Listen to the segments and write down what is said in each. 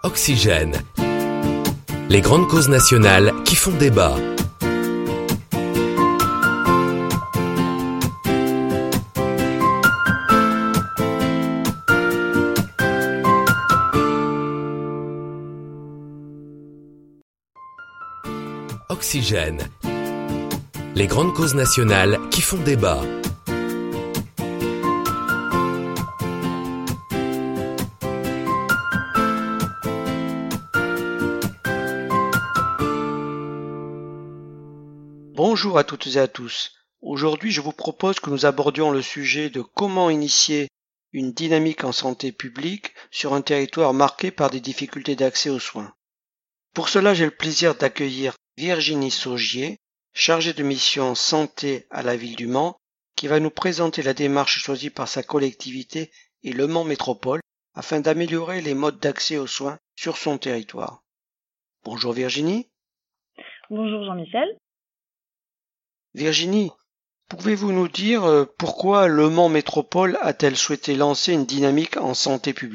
Oxygène. Les grandes causes nationales qui font débat. Oxygène. Les grandes causes nationales qui font débat. Bonjour à toutes et à tous. Aujourd'hui, je vous propose que nous abordions le sujet de comment initier une dynamique en santé publique sur un territoire marqué par des difficultés d'accès aux soins. Pour cela, j'ai le plaisir d'accueillir Virginie Saugier, chargée de mission santé à la ville du Mans, qui va nous présenter la démarche choisie par sa collectivité et le Mans Métropole afin d'améliorer les modes d'accès aux soins sur son territoire. Bonjour Virginie. Bonjour Jean-Michel. Virginie, pouvez-vous nous dire pourquoi le Mans Métropole a-t-elle souhaité lancer une dynamique en santé publique ?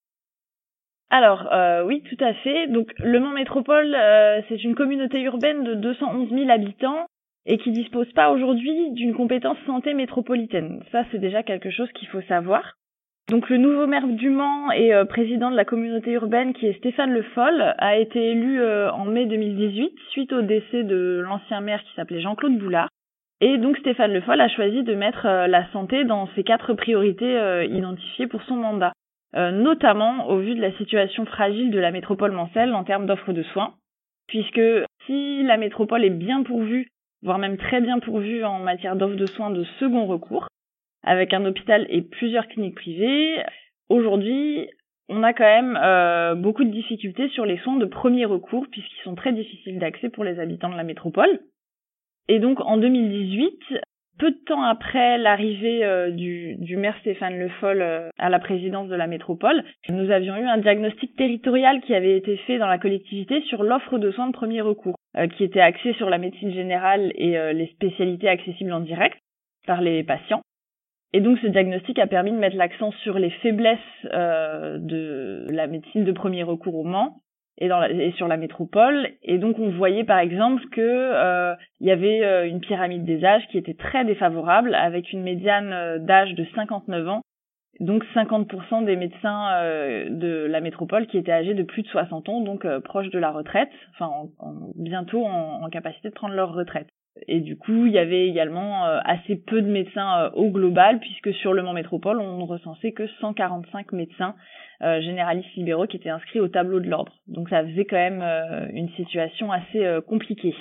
Alors, oui, tout à fait. Donc, le Mans Métropole, c'est une communauté urbaine de 211 000 habitants et qui dispose pas aujourd'hui d'une compétence santé métropolitaine. Ça, c'est déjà quelque chose qu'il faut savoir. Donc, le nouveau maire du Mans et président de la communauté urbaine, qui est Stéphane Le Foll, a été élu en mai 2018 suite au décès de l'ancien maire qui s'appelait Jean-Claude Boulard. Et donc, Stéphane Le Foll a choisi de mettre la santé dans ses 4 priorités identifiées pour son mandat. Notamment au vu de la situation fragile de la métropole mancelle en termes d'offres de soins, puisque si la métropole est bien pourvue, voire même très bien pourvue en matière d'offres de soins de second recours, avec un hôpital et plusieurs cliniques privées, aujourd'hui, on a quand même beaucoup de difficultés sur les soins de premier recours, puisqu'ils sont très difficiles d'accès pour les habitants de la métropole. Et donc en 2018, peu de temps après l'arrivée du maire Stéphane Le Foll à la présidence de la métropole, nous avions eu un diagnostic territorial qui avait été fait dans la collectivité sur l'offre de soins de premier recours, qui était axée sur la médecine générale et les spécialités accessibles en direct par les patients. Et donc ce diagnostic a permis de mettre l'accent sur les faiblesses de la médecine de premier recours au Mans et sur la métropole. Et donc on voyait par exemple que il y avait une pyramide des âges qui était très défavorable, avec une médiane d'âge de 59 ans, donc 50% des médecins de la métropole qui étaient âgés de plus de 60 ans, donc proches de la retraite, enfin bientôt en capacité de prendre leur retraite. Et du coup, il y avait également assez peu de médecins au global, puisque sur le Mans Métropole, on ne recensait que 145 médecins généralistes libéraux qui étaient inscrits au tableau de l'ordre. Donc ça faisait quand même une situation assez compliquée.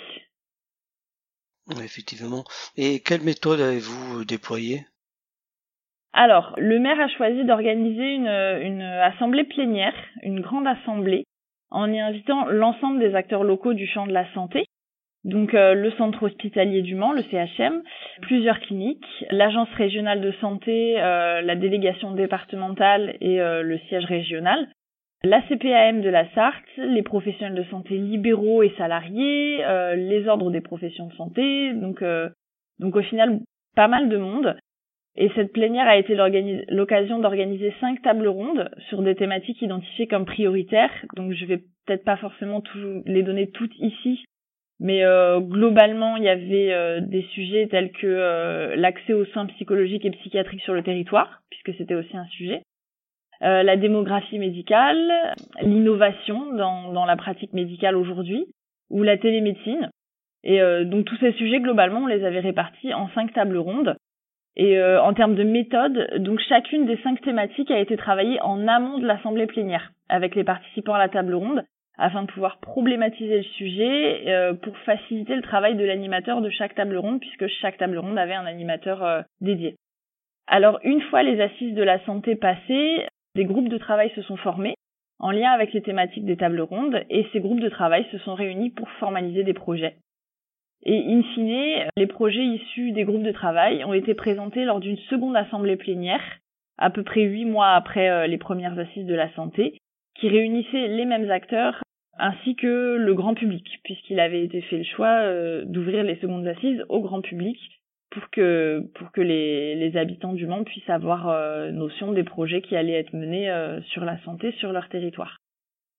Oui, effectivement. Et quelle méthode avez-vous déployée ? Alors, le maire a choisi d'organiser une assemblée plénière, une grande assemblée, en y invitant l'ensemble des acteurs locaux du champ de la santé. Donc le centre hospitalier du Mans, le CHM, plusieurs cliniques, l'agence régionale de santé, la délégation départementale et le siège régional, la CPAM de la Sarthe, les professionnels de santé libéraux et salariés, les ordres des professions de santé, donc au final pas mal de monde. Et cette plénière a été l'occasion d'organiser 5 tables rondes sur des thématiques identifiées comme prioritaires. Donc je vais peut-être pas forcément les donner toutes ici, mais globalement, il y avait des sujets tels que l'accès aux soins psychologiques et psychiatriques sur le territoire, puisque c'était aussi un sujet, la démographie médicale, l'innovation dans la pratique médicale aujourd'hui, ou la télémédecine. Et donc tous ces sujets, globalement, on les avait répartis en 5 tables rondes. Et en termes de méthode, donc chacune des 5 thématiques a été travaillée en amont de l'assemblée plénière, avec les participants à la table ronde, afin de pouvoir problématiser le sujet pour faciliter le travail de l'animateur de chaque table ronde, puisque chaque table ronde avait un animateur dédié. Alors, une fois les assises de la santé passées, des groupes de travail se sont formés en lien avec les thématiques des tables rondes, et ces groupes de travail se sont réunis pour formaliser des projets. Et in fine, les projets issus des groupes de travail ont été présentés lors d'une seconde assemblée plénière, à peu près 8 mois après les premières assises de la santé, qui réunissait les mêmes acteurs ainsi que le grand public, puisqu'il avait été fait le choix d'ouvrir les secondes assises au grand public pour que les habitants du Mans puissent avoir notion des projets qui allaient être menés sur la santé sur leur territoire.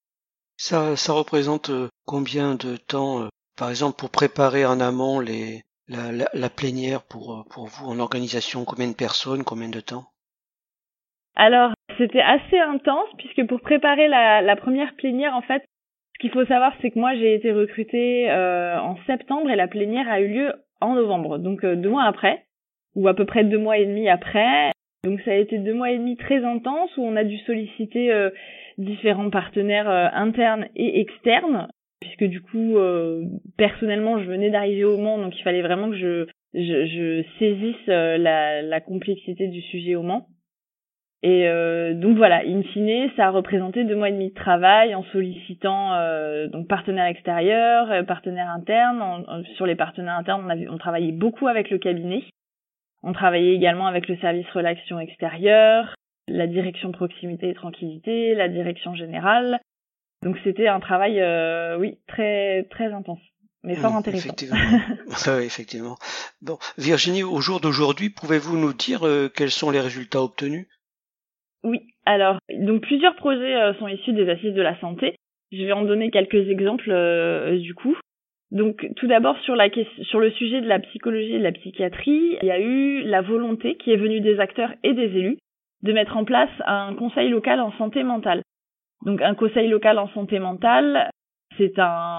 Ça représente combien de temps, par exemple, pour préparer en amont la plénière pour vous en organisation, combien de personnes, combien de temps? Alors, c'était assez intense puisque pour préparer la première plénière, en fait, ce qu'il faut savoir, c'est que moi, j'ai été recrutée en septembre et la plénière a eu lieu en novembre, donc 2 mois après, ou à peu près 2 mois et demi après. Donc ça a été 2 mois et demi très intenses où on a dû solliciter différents partenaires internes et externes, puisque du coup, personnellement, je venais d'arriver au Mans, donc il fallait vraiment que je saisisse la complexité du sujet au Mans. Et donc voilà, in fine, ça a représenté 2 mois et demi de travail en sollicitant donc partenaires extérieurs, partenaires internes. Sur les partenaires internes, on travaillait beaucoup avec le cabinet. On travaillait également avec le service relations extérieures, la direction proximité et tranquillité, la direction générale. Donc c'était un travail, oui, très très intense, mais fort intéressant. Effectivement. Oui, effectivement. Bon, Virginie, au jour d'aujourd'hui, pouvez-vous nous dire quels sont les résultats obtenus? Oui, alors, donc plusieurs projets sont issus des assises de la santé. Je vais en donner quelques exemples du coup. Donc tout d'abord sur le sujet de la psychologie et de la psychiatrie, il y a eu la volonté qui est venue des acteurs et des élus de mettre en place un conseil local en santé mentale. Donc un conseil local en santé mentale, c'est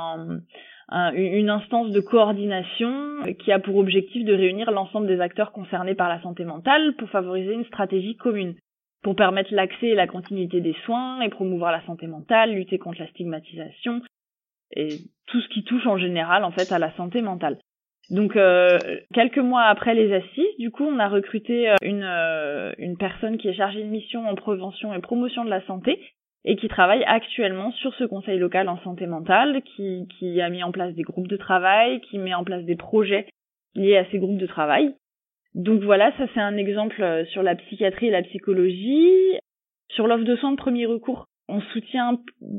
une instance de coordination qui a pour objectif de réunir l'ensemble des acteurs concernés par la santé mentale pour favoriser une stratégie commune, pour permettre l'accès et la continuité des soins et promouvoir la santé mentale, lutter contre la stigmatisation et tout ce qui touche en général en fait à la santé mentale. Donc quelques mois après les assises, du coup, on a recruté une personne qui est chargée de mission en prévention et promotion de la santé et qui travaille actuellement sur ce conseil local en santé mentale, qui a mis en place des groupes de travail, qui met en place des projets liés à ces groupes de travail. Donc voilà, ça c'est un exemple sur la psychiatrie et la psychologie. Sur l'offre de soins de premier recours, on soutient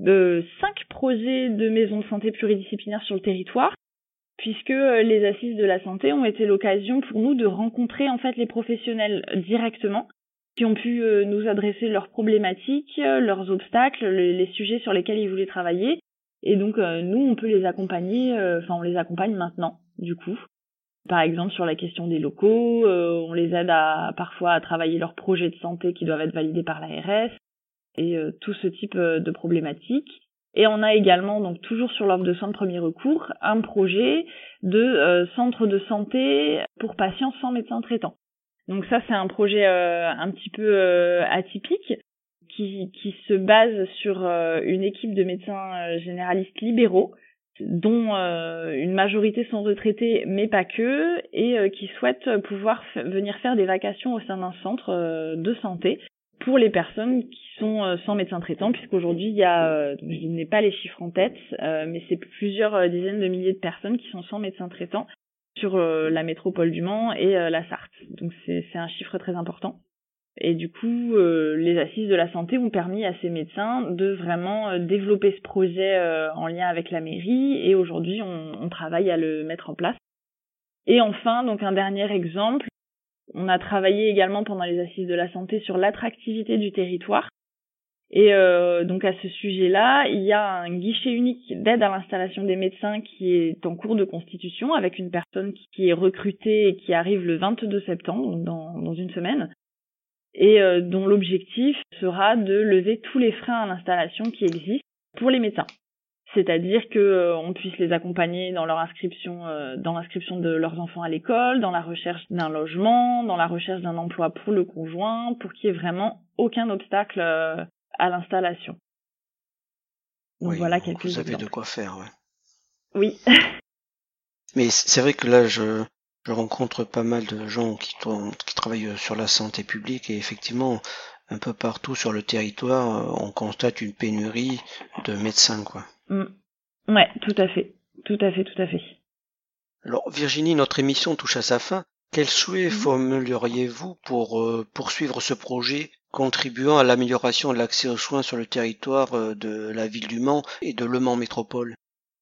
5 projets de maisons de santé pluridisciplinaires sur le territoire, puisque les assises de la santé ont été l'occasion pour nous de rencontrer en fait les professionnels directement, qui ont pu nous adresser leurs problématiques, leurs obstacles, les sujets sur lesquels ils voulaient travailler. Et donc nous, on peut les accompagner, on les accompagne maintenant, du coup. Par exemple, sur la question des locaux, on les aide parfois à travailler leurs projets de santé qui doivent être validés par l'ARS et tout ce type de problématiques. Et on a également, donc toujours sur l'offre de soins de premier recours, un projet de centre de santé pour patients sans médecin traitant. Donc ça, c'est un projet un petit peu atypique qui se base sur une équipe de médecins généralistes libéraux dont une majorité sont retraités, mais pas que, et qui souhaitent pouvoir venir faire des vacations au sein d'un centre de santé pour les personnes qui sont sans médecin traitant, puisqu'aujourd'hui, il y a, je n'ai pas les chiffres en tête, mais c'est plusieurs dizaines de milliers de personnes qui sont sans médecin traitant sur la métropole du Mans et la Sarthe. Donc c'est un chiffre très important. Et du coup, les assises de la santé ont permis à ces médecins de vraiment développer ce projet en lien avec la mairie, et aujourd'hui, on travaille à le mettre en place. Et enfin, donc un dernier exemple, on a travaillé également pendant les assises de la santé sur l'attractivité du territoire. Et donc à ce sujet-là, il y a un guichet unique d'aide à l'installation des médecins qui est en cours de constitution, avec une personne qui est recrutée et qui arrive le 22 septembre, donc dans une semaine, et dont l'objectif sera de lever tous les freins à l'installation qui existent pour les médecins. C'est-à-dire que on puisse les accompagner dans leur inscription, dans l'inscription de leurs enfants à l'école, dans la recherche d'un logement, dans la recherche d'un emploi pour le conjoint, pour qu'il y ait vraiment aucun obstacle à l'installation. Donc Oui, voilà quelques vous avez exemples. de quoi faire, ouais. Oui. Mais c'est vrai que là, je rencontre pas mal de gens qui travaillent sur la santé publique et effectivement, un peu partout sur le territoire, on constate une pénurie de médecins, quoi. Ouais, tout à fait. Tout à fait, tout à fait. Alors, Virginie, notre émission touche à sa fin. Quels souhaits formuleriez-vous pour poursuivre ce projet contribuant à l'amélioration de l'accès aux soins sur le territoire de la ville du Mans et de Le Mans Métropole?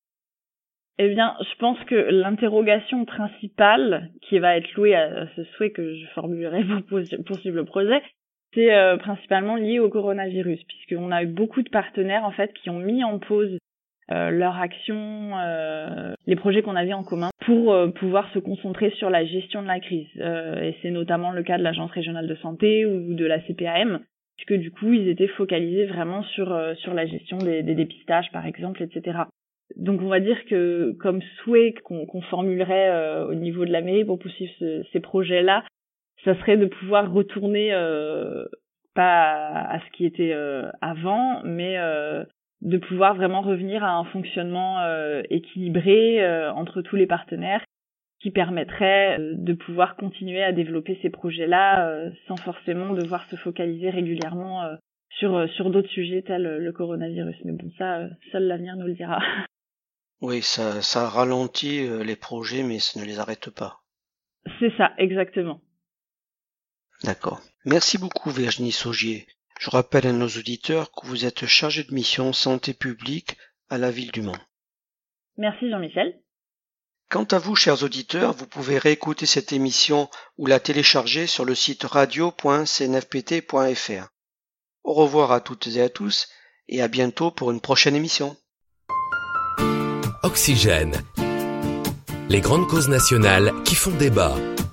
Eh bien, je pense que l'interrogation principale qui va être louée à ce souhait que je formulerai pour poursuivre le projet, c'est principalement lié au coronavirus, puisqu'on a eu beaucoup de partenaires en fait qui ont mis en pause leur action, les projets qu'on avait en commun pour pouvoir se concentrer sur la gestion de la crise. Et c'est notamment le cas de l'Agence régionale de santé ou de la CPAM, puisque du coup, ils étaient focalisés vraiment sur la gestion des dépistages, par exemple, etc. Donc, on va dire que comme souhait qu'on formulerait au niveau de la mairie pour poursuivre ces projets-là, ça serait de pouvoir retourner pas à ce qui était avant, mais de pouvoir vraiment revenir à un fonctionnement équilibré entre tous les partenaires qui permettrait de pouvoir continuer à développer ces projets-là sans forcément devoir se focaliser régulièrement sur d'autres sujets tels le coronavirus. Mais bon, ça, seul l'avenir nous le dira. Oui, ça ralentit les projets, mais ça ne les arrête pas. C'est ça, exactement. D'accord. Merci beaucoup Virginie Saugier. Je rappelle à nos auditeurs que vous êtes chargée de mission santé publique à la ville du Mans. Merci Jean-Michel. Quant à vous, chers auditeurs, vous pouvez réécouter cette émission ou la télécharger sur le site radio.cnfpt.fr. Au revoir à toutes et à tous et à bientôt pour une prochaine émission. Oxygène. Les grandes causes nationales qui font débat.